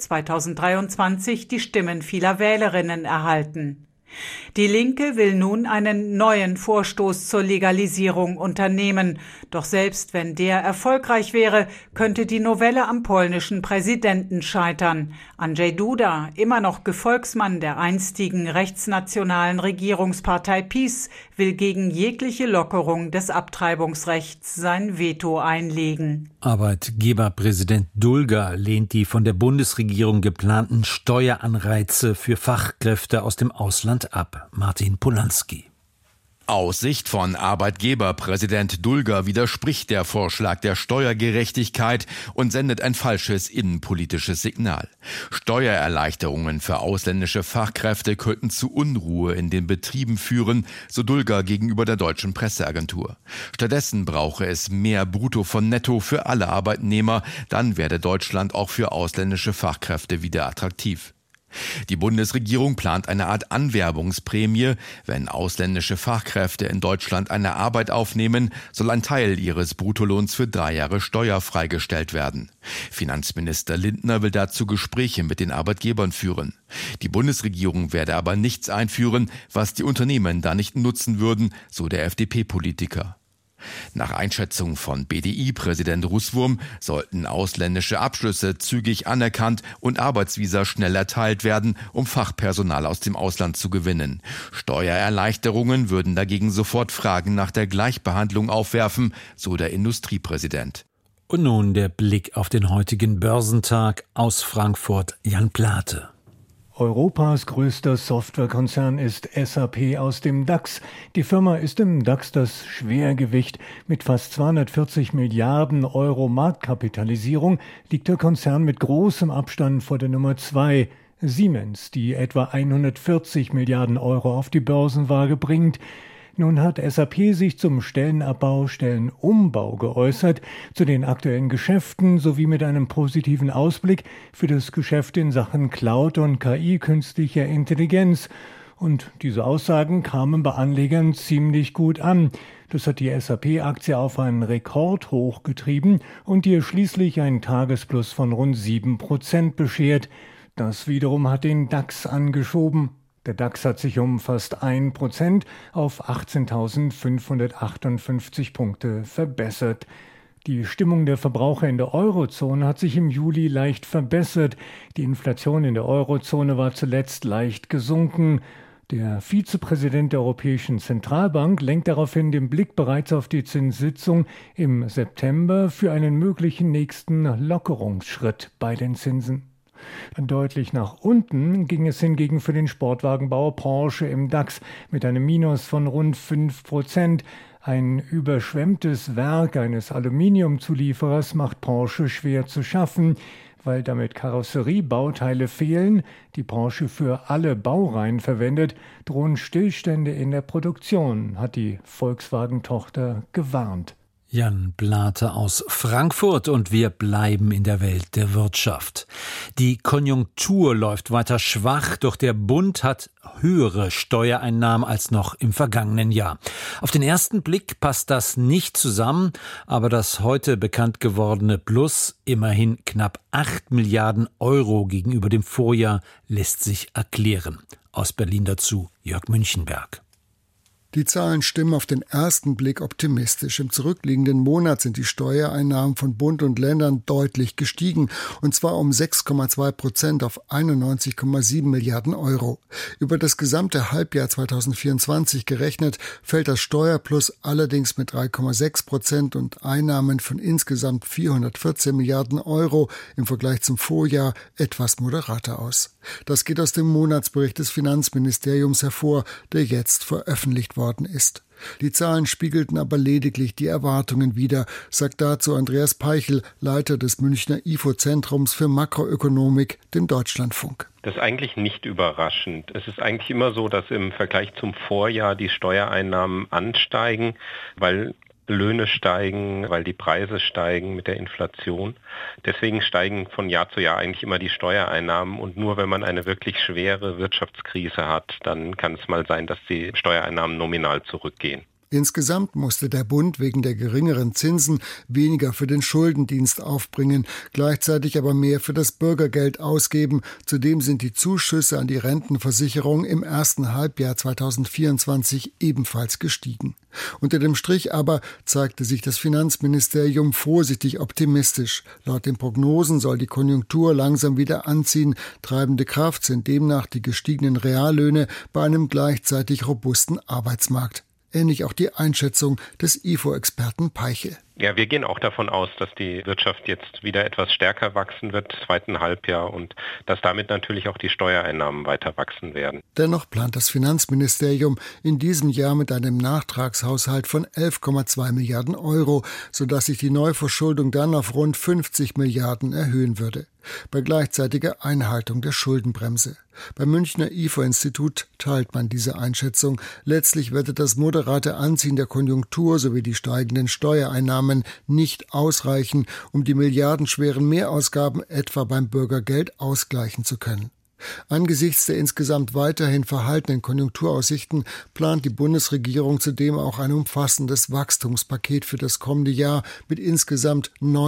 2023 die Stimmen vieler Wählerinnen erhalten. Die Linke will nun einen neuen Vorstoß zur Legalisierung unternehmen. Doch selbst wenn der erfolgreich wäre, könnte die Novelle am polnischen Präsidenten scheitern. Andrzej Duda, immer noch Gefolgsmann der einstigen rechtsnationalen Regierungspartei PiS, will gegen jegliche Lockerung des Abtreibungsrechts sein Veto einlegen. Arbeitgeberpräsident Dulga lehnt die von der Bundesregierung geplanten Steueranreize für Fachkräfte aus dem Ausland ab. Martin Polanski. Aus Sicht von Arbeitgeberpräsident Dulga widerspricht der Vorschlag der Steuergerechtigkeit und sendet ein falsches innenpolitisches Signal. Steuererleichterungen für ausländische Fachkräfte könnten zu Unruhe in den Betrieben führen, so Dulga gegenüber der deutschen Presseagentur. Stattdessen brauche es mehr Brutto von Netto für alle Arbeitnehmer, dann werde Deutschland auch für ausländische Fachkräfte wieder attraktiv. Die Bundesregierung plant eine Art Anwerbungsprämie. Wenn ausländische Fachkräfte in Deutschland eine Arbeit aufnehmen, soll ein Teil ihres Bruttolohns für 3 Jahre steuerfrei gestellt werden. Finanzminister Lindner will dazu Gespräche mit den Arbeitgebern führen. Die Bundesregierung werde aber nichts einführen, was die Unternehmen da nicht nutzen würden, so der FDP-Politiker. Nach Einschätzung von BDI-Präsident Russwurm sollten ausländische Abschlüsse zügig anerkannt und Arbeitsvisa schnell erteilt werden, um Fachpersonal aus dem Ausland zu gewinnen. Steuererleichterungen würden dagegen sofort Fragen nach der Gleichbehandlung aufwerfen, so der Industriepräsident. Und nun der Blick auf den heutigen Börsentag aus Frankfurt, Jan Plate. Europas größter Softwarekonzern ist SAP aus dem DAX. Die Firma ist im DAX das Schwergewicht. Mit fast 240 Milliarden Euro Marktkapitalisierung liegt der Konzern mit großem Abstand vor der Nummer 2, Siemens, die etwa 140 Milliarden Euro auf die Börsenwaage bringt. Nun hat SAP sich zum Stellenabbau, Stellenumbau geäußert, zu den aktuellen Geschäften sowie mit einem positiven Ausblick für das Geschäft in Sachen Cloud und KI, künstlicher Intelligenz. Und diese Aussagen kamen bei Anlegern ziemlich gut an. Das hat die SAP-Aktie auf einen Rekordhoch getrieben und ihr schließlich einen Tagesplus von rund 7% beschert. Das wiederum hat den DAX angeschoben. Der DAX hat sich um fast 1% auf 18.558 Punkte verbessert. Die Stimmung der Verbraucher in der Eurozone hat sich im Juli leicht verbessert. Die Inflation in der Eurozone war zuletzt leicht gesunken. Der Vizepräsident der Europäischen Zentralbank lenkt daraufhin den Blick bereits auf die Zinssitzung im September für einen möglichen nächsten Lockerungsschritt bei den Zinsen. Deutlich nach unten ging es hingegen für den Sportwagenbauer Porsche im DAX mit einem Minus von rund 5%. Ein überschwemmtes Werk eines Aluminiumzulieferers macht Porsche schwer zu schaffen, weil damit Karosseriebauteile fehlen, die Porsche für alle Baureihen verwendet, drohen Stillstände in der Produktion, hat die Volkswagen-Tochter gewarnt. Jan Blate aus Frankfurt und wir bleiben in der Welt der Wirtschaft. Die Konjunktur läuft weiter schwach, doch der Bund hat höhere Steuereinnahmen als noch im vergangenen Jahr. Auf den ersten Blick passt das nicht zusammen, aber das heute bekannt gewordene Plus, immerhin knapp 8 Milliarden Euro gegenüber dem Vorjahr, lässt sich erklären. Aus Berlin dazu Jörg Münchenberg. Die Zahlen stimmen auf den ersten Blick optimistisch. Im zurückliegenden Monat sind die Steuereinnahmen von Bund und Ländern deutlich gestiegen, und zwar um 6,2% auf 91,7 Milliarden Euro. Über das gesamte Halbjahr 2024 gerechnet fällt das Steuerplus allerdings mit 3,6% und Einnahmen von insgesamt 414 Milliarden Euro im Vergleich zum Vorjahr etwas moderater aus. Das geht aus dem Monatsbericht des Finanzministeriums hervor, der jetzt veröffentlicht worden ist. Die Zahlen spiegelten aber lediglich die Erwartungen wider, sagt dazu Andreas Peichel, Leiter des Münchner IFO-Zentrums für Makroökonomik, dem Deutschlandfunk. Das ist eigentlich nicht überraschend. Es ist eigentlich immer so, dass im Vergleich zum Vorjahr die Steuereinnahmen ansteigen, weil Löhne steigen, weil die Preise steigen mit der Inflation. Deswegen steigen von Jahr zu Jahr eigentlich immer die Steuereinnahmen, und nur wenn man eine wirklich schwere Wirtschaftskrise hat, dann kann es mal sein, dass die Steuereinnahmen nominal zurückgehen. Insgesamt musste der Bund wegen der geringeren Zinsen weniger für den Schuldendienst aufbringen, gleichzeitig aber mehr für das Bürgergeld ausgeben. Zudem sind die Zuschüsse an die Rentenversicherung im ersten Halbjahr 2024 ebenfalls gestiegen. Unter dem Strich aber zeigte sich das Finanzministerium vorsichtig optimistisch. Laut den Prognosen soll die Konjunktur langsam wieder anziehen. Treibende Kraft sind demnach die gestiegenen Reallöhne bei einem gleichzeitig robusten Arbeitsmarkt. Ähnlich auch die Einschätzung des IFO-Experten Peichel. Ja, wir gehen auch davon aus, dass die Wirtschaft jetzt wieder etwas stärker wachsen wird im zweiten Halbjahr und dass damit natürlich auch die Steuereinnahmen weiter wachsen werden. Dennoch plant das Finanzministerium in diesem Jahr mit einem Nachtragshaushalt von 11,2 Milliarden Euro, sodass sich die Neuverschuldung dann auf rund 50 Milliarden erhöhen würde. Bei gleichzeitiger Einhaltung der Schuldenbremse. Beim Münchner IFO-Institut teilt man diese Einschätzung. Letztlich werde das moderate Anziehen der Konjunktur sowie die steigenden Steuereinnahmen nicht ausreichen, um die milliardenschweren Mehrausgaben etwa beim Bürgergeld ausgleichen zu können. Angesichts der insgesamt weiterhin verhaltenen Konjunkturaussichten plant die Bundesregierung zudem auch ein umfassendes Wachstumspaket für das kommende Jahr mit insgesamt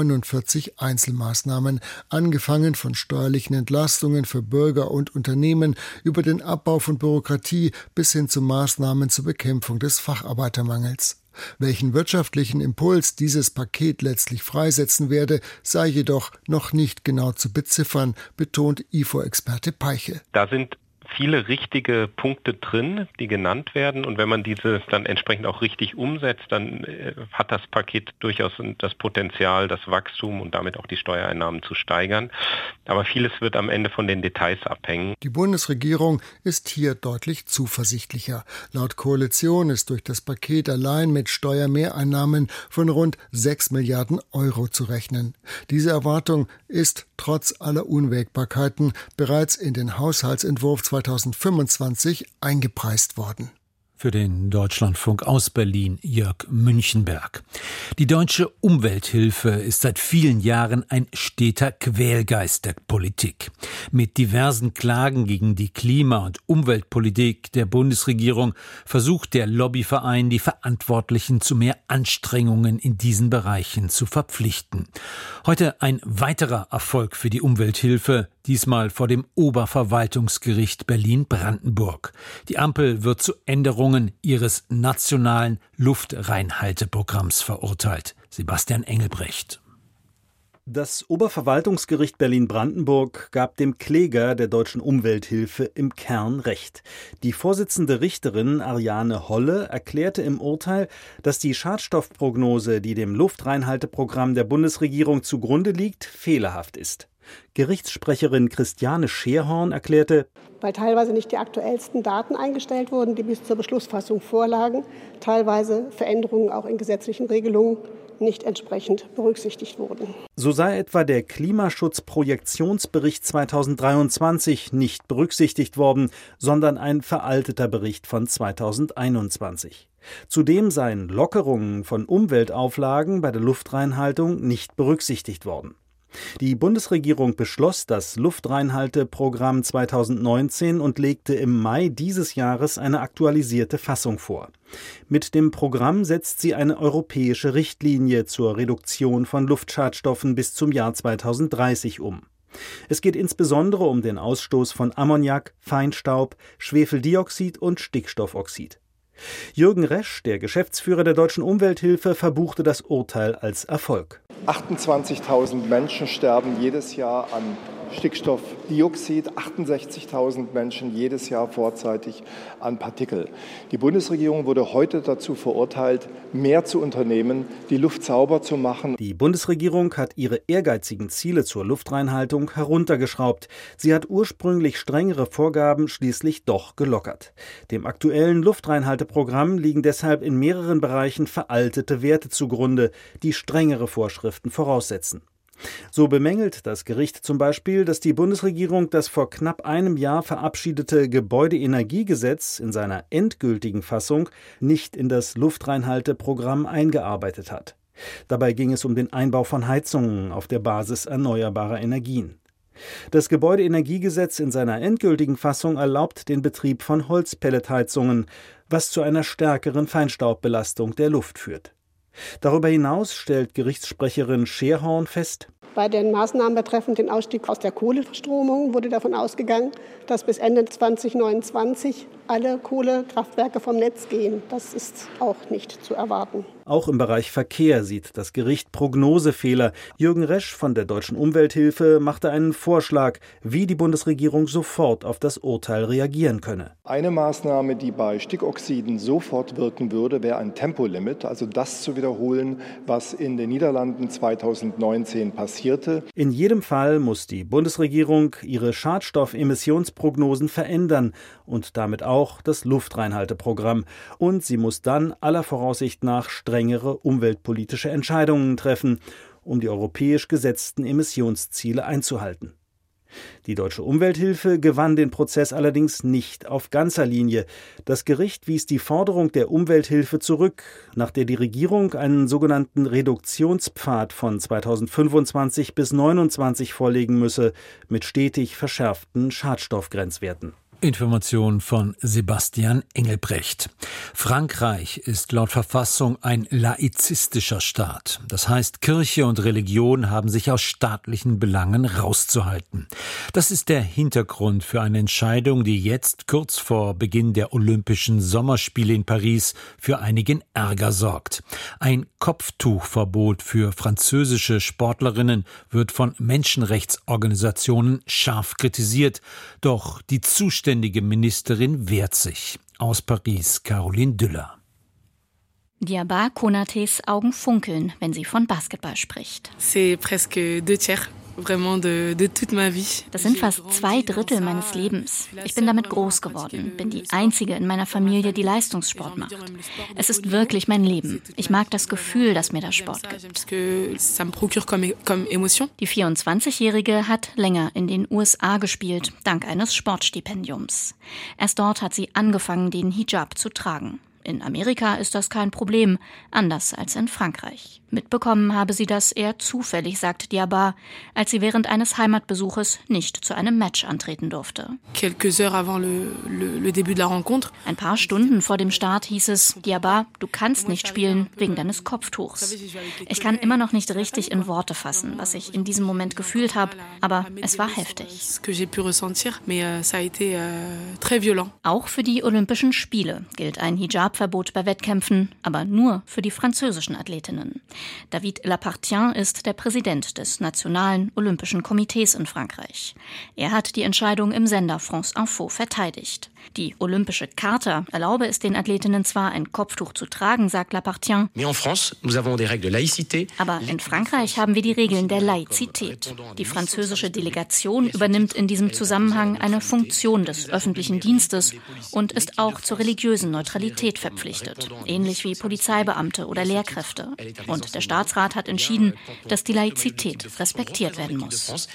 49 Einzelmaßnahmen, angefangen von steuerlichen Entlastungen für Bürger und Unternehmen über den Abbau von Bürokratie bis hin zu Maßnahmen zur Bekämpfung des Facharbeitermangels. Welchen wirtschaftlichen Impuls dieses Paket letztlich freisetzen werde, sei jedoch noch nicht genau zu beziffern, betont IFO-Experte Peichel. Da sind viele richtige Punkte drin, die genannt werden, und wenn man diese dann entsprechend auch richtig umsetzt, dann hat das Paket durchaus das Potenzial, das Wachstum und damit auch die Steuereinnahmen zu steigern. Aber vieles wird am Ende von den Details abhängen. Die Bundesregierung ist hier deutlich zuversichtlicher. Laut Koalition ist durch das Paket allein mit Steuermehreinnahmen von rund 6 Milliarden Euro zu rechnen. Diese Erwartung ist trotz aller Unwägbarkeiten bereits in den Haushaltsentwurf 2025 eingepreist worden. Für den Deutschlandfunk aus Berlin Jörg Münchenberg. Die deutsche Umwelthilfe ist seit vielen Jahren ein steter Quälgeist der Politik. Mit diversen Klagen gegen die Klima- und Umweltpolitik der Bundesregierung versucht der Lobbyverein, die Verantwortlichen zu mehr Anstrengungen in diesen Bereichen zu verpflichten. Heute ein weiterer Erfolg für die Umwelthilfe, diesmal vor dem Oberverwaltungsgericht Berlin-Brandenburg. Die Ampel wird zu Änderungen ihres nationalen Luftreinhalteprogramms verurteilt. Sebastian Engelbrecht. Das Oberverwaltungsgericht Berlin-Brandenburg gab dem Kläger der Deutschen Umwelthilfe im Kern Recht. Die Vorsitzende Richterin Ariane Holle erklärte im Urteil, dass die Schadstoffprognose, die dem Luftreinhalteprogramm der Bundesregierung zugrunde liegt, fehlerhaft ist. Gerichtssprecherin Christiane Scherhorn erklärte, weil teilweise nicht die aktuellsten Daten eingestellt wurden, die bis zur Beschlussfassung vorlagen, teilweise Veränderungen auch in gesetzlichen Regelungen nicht entsprechend berücksichtigt wurden. So sei etwa der Klimaschutzprojektionsbericht 2023 nicht berücksichtigt worden, sondern ein veralteter Bericht von 2021. Zudem seien Lockerungen von Umweltauflagen bei der Luftreinhaltung nicht berücksichtigt worden. Die Bundesregierung beschloss das Luftreinhalteprogramm 2019 und legte im Mai dieses Jahres eine aktualisierte Fassung vor. Mit dem Programm setzt sie eine europäische Richtlinie zur Reduktion von Luftschadstoffen bis zum Jahr 2030 um. Es geht insbesondere um den Ausstoß von Ammoniak, Feinstaub, Schwefeldioxid und Stickstoffoxid. Jürgen Resch, der Geschäftsführer der Deutschen Umwelthilfe, verbuchte das Urteil als Erfolg. 28.000 Menschen sterben jedes Jahr an Stickstoffdioxid, 68.000 Menschen jedes Jahr vorzeitig an Partikel. Die Bundesregierung wurde heute dazu verurteilt, mehr zu unternehmen, die Luft sauber zu machen. Die Bundesregierung hat ihre ehrgeizigen Ziele zur Luftreinhaltung heruntergeschraubt. Sie hat ursprünglich strengere Vorgaben schließlich doch gelockert. Dem aktuellen Luftreinhalteprogramm liegen deshalb in mehreren Bereichen veraltete Werte zugrunde, die strengere Vorschriften voraussetzen. So bemängelt das Gericht zum Beispiel, dass die Bundesregierung das vor knapp einem Jahr verabschiedete Gebäudeenergiegesetz in seiner endgültigen Fassung nicht in das Luftreinhalteprogramm eingearbeitet hat. Dabei ging es um den Einbau von Heizungen auf der Basis erneuerbarer Energien. Das Gebäudeenergiegesetz in seiner endgültigen Fassung erlaubt den Betrieb von Holzpelletheizungen, was zu einer stärkeren Feinstaubbelastung der Luft führt. Darüber hinaus stellt Gerichtssprecherin Scherhorn fest: Bei den Maßnahmen betreffend den Ausstieg aus der Kohleverstromung wurde davon ausgegangen, dass bis Ende 2029 alle Kohlekraftwerke vom Netz gehen. Das ist auch nicht zu erwarten. Auch im Bereich Verkehr sieht das Gericht Prognosefehler. Jürgen Resch von der Deutschen Umwelthilfe machte einen Vorschlag, wie die Bundesregierung sofort auf das Urteil reagieren könne. Eine Maßnahme, die bei Stickoxiden sofort wirken würde, wäre ein Tempolimit, also das zu wiederholen, was in den Niederlanden 2019 passierte. In jedem Fall muss die Bundesregierung ihre Schadstoffemissionsprognosen verändern und damit auch das Luftreinhalteprogramm. Und sie muss dann aller Voraussicht nach strengere umweltpolitische Entscheidungen treffen, um die europäisch gesetzten Emissionsziele einzuhalten. Die Deutsche Umwelthilfe gewann den Prozess allerdings nicht auf ganzer Linie. Das Gericht wies die Forderung der Umwelthilfe zurück, nach der die Regierung einen sogenannten Reduktionspfad von 2025 bis 2029 vorlegen müsse, mit stetig verschärften Schadstoffgrenzwerten. Information von Sebastian Engelbrecht. Frankreich ist laut Verfassung ein laizistischer Staat. Das heißt, Kirche und Religion haben sich aus staatlichen Belangen rauszuhalten. Das ist der Hintergrund für eine Entscheidung, die jetzt kurz vor Beginn der Olympischen Sommerspiele in Paris für einigen Ärger sorgt. Ein Kopftuchverbot für französische Sportlerinnen wird von Menschenrechtsorganisationen scharf kritisiert. Doch die zuständige Ministerin wehrt sich. Aus Paris, Caroline Düller. Diaba Konatés Augen funkeln, wenn sie von Basketball spricht. C'est presque 2/3. Das sind fast 2/3 meines Lebens. Ich bin damit groß geworden, bin die Einzige in meiner Familie, die Leistungssport macht. Es ist wirklich mein Leben. Ich mag das Gefühl, das mir der Sport gibt. Die 24-Jährige hat länger in den USA gespielt, dank eines Sportstipendiums. Erst dort hat sie angefangen, den Hijab zu tragen. In Amerika ist das kein Problem, anders als in Frankreich. Mitbekommen habe sie das eher zufällig, sagt Diaba, als sie während eines Heimatbesuches nicht zu einem Match antreten durfte. Ein paar Stunden vor dem Start hieß es: Diaba, du kannst nicht spielen wegen deines Kopftuchs. Ich kann immer noch nicht richtig in Worte fassen, was ich in diesem Moment gefühlt habe, aber es war heftig. Auch für die Olympischen Spiele gilt ein Hijabverbot bei Wettkämpfen, aber nur für die französischen Athletinnen. David Lappartient ist der Präsident des Nationalen Olympischen Komitees in Frankreich. Er hat die Entscheidung im Sender France Info verteidigt. Die olympische Charta erlaube es den Athletinnen zwar, ein Kopftuch zu tragen, sagt Lappartient, aber in Frankreich haben wir die Regeln der Laizität. Die französische Delegation übernimmt in diesem Zusammenhang eine Funktion des öffentlichen Dienstes und ist auch zur religiösen Neutralität verpflichtet, ähnlich wie Polizeibeamte oder Lehrkräfte. Und der Staatsrat hat entschieden, dass die Laizität respektiert werden muss.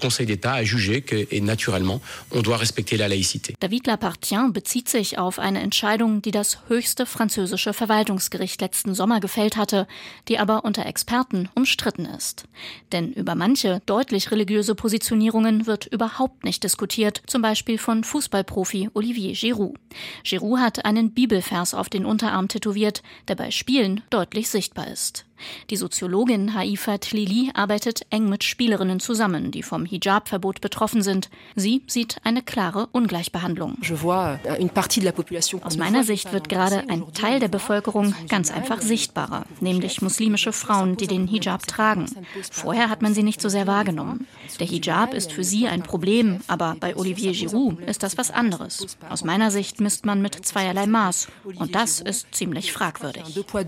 David Lappartient bezieht sich auf eine Entscheidung, die das höchste französische Verwaltungsgericht letzten Sommer gefällt hatte, die aber unter Experten umstritten ist. Denn über manche deutlich religiöse Positionierungen wird überhaupt nicht diskutiert, zum Beispiel von Fußballprofi Olivier Giroud. Giroud hat einen Bibelvers auf den Unterarm tätowiert, der bei Spielen deutlich sichtbar ist. Die Soziologin Haifa Tlili arbeitet eng mit Spielerinnen zusammen, die vom Hijab-Verbot betroffen sind. Sie sieht eine klare Ungleichbehandlung. Aus meiner Sicht wird gerade ein Teil der Bevölkerung ganz einfach sichtbarer, nämlich muslimische Frauen, die den Hijab tragen. Vorher hat man sie nicht so sehr wahrgenommen. Der Hijab ist für sie ein Problem, aber bei Olivier Giroud ist das was anderes. Aus meiner Sicht misst man mit zweierlei Maß und das ist ziemlich fragwürdig.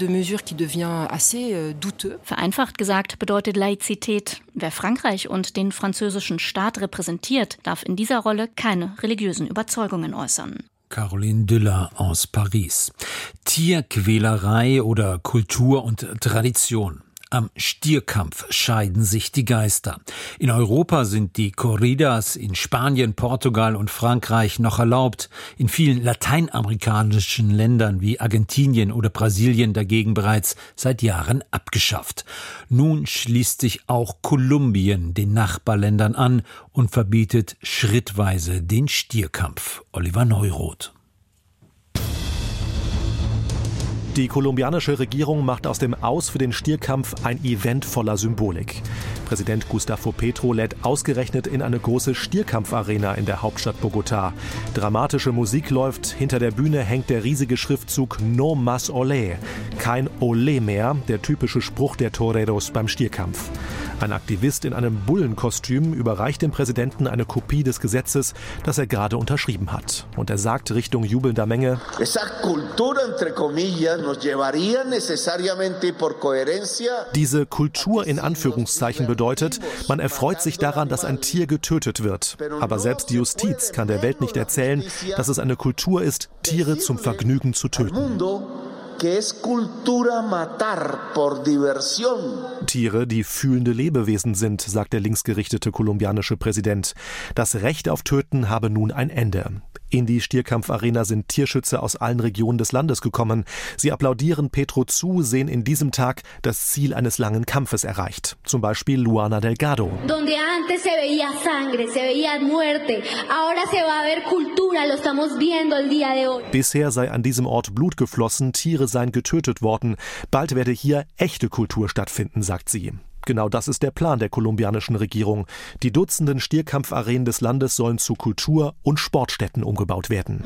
Vereinfacht gesagt bedeutet Laizität, wer Frankreich und den französischen Staat repräsentiert, darf in dieser Rolle keine religiösen Überzeugungen äußern. Caroline Düller aus Paris. Tierquälerei oder Kultur und Tradition. Am Stierkampf scheiden sich die Geister. In Europa sind die Corridas, in Spanien, Portugal und Frankreich noch erlaubt. In vielen lateinamerikanischen Ländern wie Argentinien oder Brasilien dagegen bereits seit Jahren abgeschafft. Nun schließt sich auch Kolumbien den Nachbarländern an und verbietet schrittweise den Stierkampf. Oliver Neuroth. Die kolumbianische Regierung macht aus dem Aus für den Stierkampf ein Event voller Symbolik. Präsident Gustavo Petro lädt ausgerechnet in eine große Stierkampfarena in der Hauptstadt Bogotá. Dramatische Musik läuft, hinter der Bühne hängt der riesige Schriftzug No más olé, kein Olé mehr, der typische Spruch der Toreros beim Stierkampf. Ein Aktivist in einem Bullenkostüm überreicht dem Präsidenten eine Kopie des Gesetzes, das er gerade unterschrieben hat. Und er sagt Richtung jubelnder Menge: Diese Kultur in Anführungszeichen bedeutet, man erfreut sich daran, dass ein Tier getötet wird. Aber selbst die Justiz kann der Welt nicht erzählen, dass es eine Kultur ist, Tiere zum Vergnügen zu töten. Tiere, die fühlende Lebewesen sind, sagt der linksgerichtete kolumbianische Präsident. Das Recht auf Töten habe nun ein Ende. In die Stierkampfarena sind Tierschützer aus allen Regionen des Landes gekommen. Sie applaudieren Petro zu, sehen in diesem Tag das Ziel eines langen Kampfes erreicht. Zum Beispiel Luana Delgado. Bisher sei an diesem Ort Blut geflossen, Tiere seien getötet worden. Bald werde hier echte Kultur stattfinden, sagt sie. Genau das ist der Plan der kolumbianischen Regierung. Die Dutzenden Stierkampfarenen des Landes sollen zu Kultur- und Sportstätten umgebaut werden.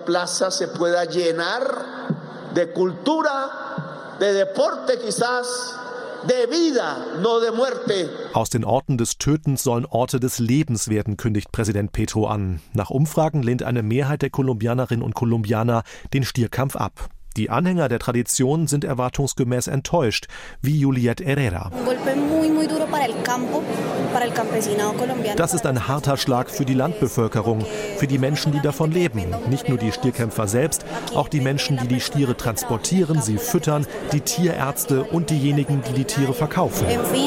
Aus den Orten des Tötens sollen Orte des Lebens werden, kündigt Präsident Petro an. Nach Umfragen lehnt eine Mehrheit der Kolumbianerinnen und Kolumbianer den Stierkampf ab. Die Anhänger der Tradition sind erwartungsgemäß enttäuscht, wie Juliette Herrera. Das ist ein harter Schlag für die Landbevölkerung, für die Menschen, die davon leben. Nicht nur die Stierkämpfer selbst, auch die Menschen, die die Stiere transportieren, sie füttern, die Tierärzte und diejenigen, die die Tiere verkaufen.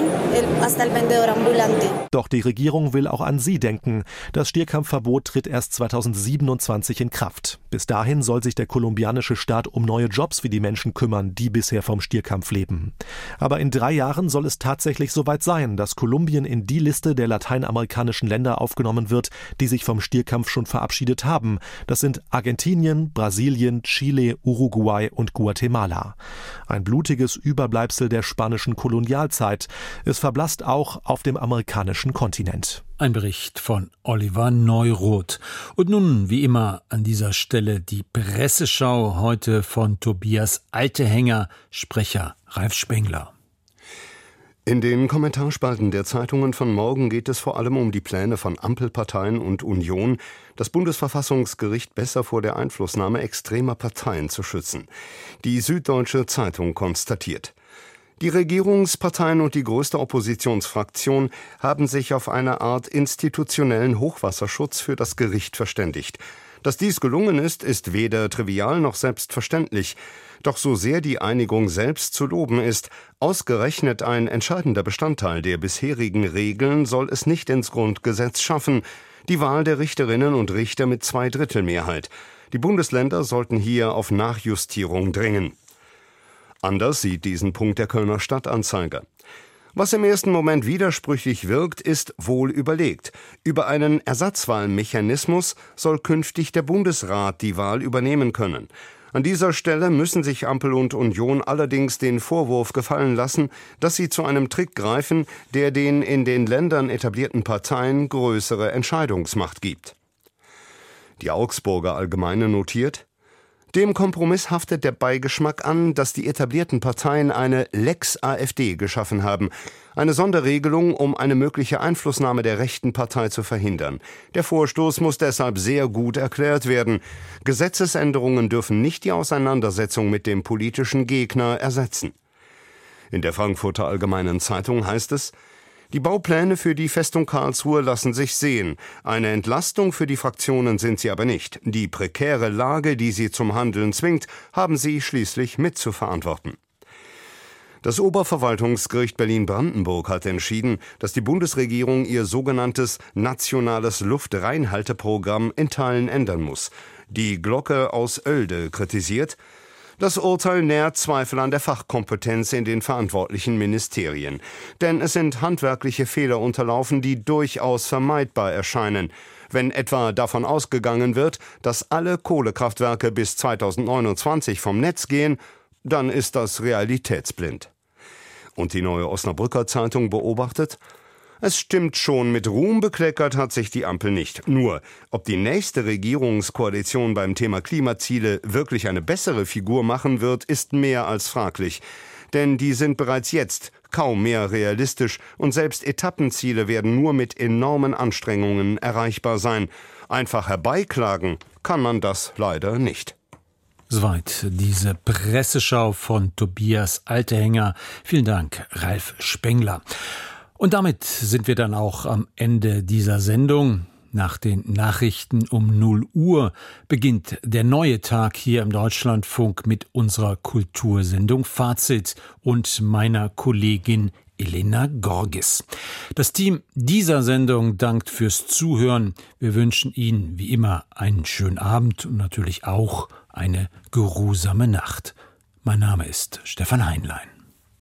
Doch die Regierung will auch an sie denken. Das Stierkampfverbot tritt erst 2027 in Kraft. Bis dahin soll sich der kolumbianische Staat um neue Jobs für die Menschen kümmern, die bisher vom Stierkampf leben. Aber in 3 Jahren soll es tatsächlich soweit sein, dass Kolumbien in die Liste der lateinamerikanischen Länder aufgenommen wird, die sich vom Stierkampf schon verabschiedet haben. Das sind Argentinien, Brasilien, Chile, Uruguay und Guatemala. Ein blutiges Überbleibsel der spanischen Kolonialzeit. Es verblasst auch auf dem amerikanischen Kontinent. Ein Bericht von Oliver Neuroth. Und nun, wie immer, an dieser Stelle die Presseschau, heute von Tobias Altehänger, Sprecher Ralf Spengler. In den Kommentarspalten der Zeitungen von morgen geht es vor allem um die Pläne von Ampelparteien und Union, das Bundesverfassungsgericht besser vor der Einflussnahme extremer Parteien zu schützen. Die Süddeutsche Zeitung konstatiert: Die Regierungsparteien und die größte Oppositionsfraktion haben sich auf eine Art institutionellen Hochwasserschutz für das Gericht verständigt. Dass dies gelungen ist, ist weder trivial noch selbstverständlich. Doch so sehr die Einigung selbst zu loben ist, ausgerechnet ein entscheidender Bestandteil der bisherigen Regeln soll es nicht ins Grundgesetz schaffen: die Wahl der Richterinnen und Richter mit 2/3 Die Bundesländer sollten hier auf Nachjustierung dringen. Anders sieht diesen Punkt der Kölner Stadtanzeiger. Was im ersten Moment widersprüchlich wirkt, ist wohl überlegt. Über einen Ersatzwahlmechanismus soll künftig der Bundesrat die Wahl übernehmen können. An dieser Stelle müssen sich Ampel und Union allerdings den Vorwurf gefallen lassen, dass sie zu einem Trick greifen, der den in den Ländern etablierten Parteien größere Entscheidungsmacht gibt. Die Augsburger Allgemeine notiert: Dem Kompromiss haftet der Beigeschmack an, dass die etablierten Parteien eine Lex AfD geschaffen haben, eine Sonderregelung, um eine mögliche Einflussnahme der rechten Partei zu verhindern. Der Vorstoß muss deshalb sehr gut erklärt werden. Gesetzesänderungen dürfen nicht die Auseinandersetzung mit dem politischen Gegner ersetzen. In der Frankfurter Allgemeinen Zeitung heißt es: Die Baupläne für die Festung Karlsruhe lassen sich sehen. Eine Entlastung für die Fraktionen sind sie aber nicht. Die prekäre Lage, die sie zum Handeln zwingt, haben sie schließlich mitzuverantworten. Das Oberverwaltungsgericht Berlin-Brandenburg hat entschieden, dass die Bundesregierung ihr sogenanntes nationales Luftreinhalteprogramm in Teilen ändern muss. Die Glocke aus Oelde kritisiert: Das Urteil nährt Zweifel an der Fachkompetenz in den verantwortlichen Ministerien. Denn es sind handwerkliche Fehler unterlaufen, die durchaus vermeidbar erscheinen. Wenn etwa davon ausgegangen wird, dass alle Kohlekraftwerke bis 2029 vom Netz gehen, dann ist das realitätsblind. Und die Neue Osnabrücker Zeitung beobachtet: Es stimmt schon, mit Ruhm bekleckert hat sich die Ampel nicht. Nur, ob die nächste Regierungskoalition beim Thema Klimaziele wirklich eine bessere Figur machen wird, ist mehr als fraglich. Denn die sind bereits jetzt kaum mehr realistisch und selbst Etappenziele werden nur mit enormen Anstrengungen erreichbar sein. Einfach herbeiklagen kann man das leider nicht. Soweit diese Presseschau von Tobias Altehänger. Vielen Dank, Ralf Spengler. Und damit sind wir dann auch am Ende dieser Sendung. Nach den Nachrichten um 0 Uhr beginnt der neue Tag hier im Deutschlandfunk mit unserer Kultursendung Fazit und meiner Kollegin Elena Gorgis. Das Team dieser Sendung dankt fürs Zuhören. Wir wünschen Ihnen wie immer einen schönen Abend und natürlich auch eine geruhsame Nacht. Mein Name ist Stefan Heinlein.